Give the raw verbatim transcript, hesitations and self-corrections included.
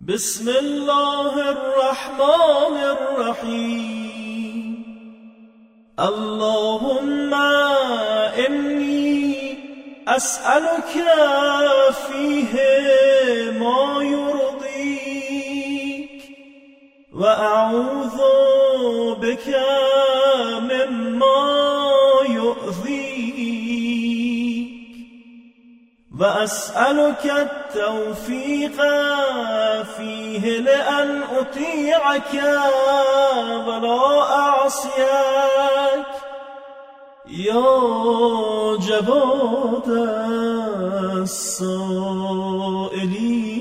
بسم الله الرحمن الرحيم. اللهم إني أسألك فيه ما يرضيك وأعوذ بك مما يؤذيك وأسألك التوفيق فيه لأن أطيعك ولا أعصيك يا جواد السائلين.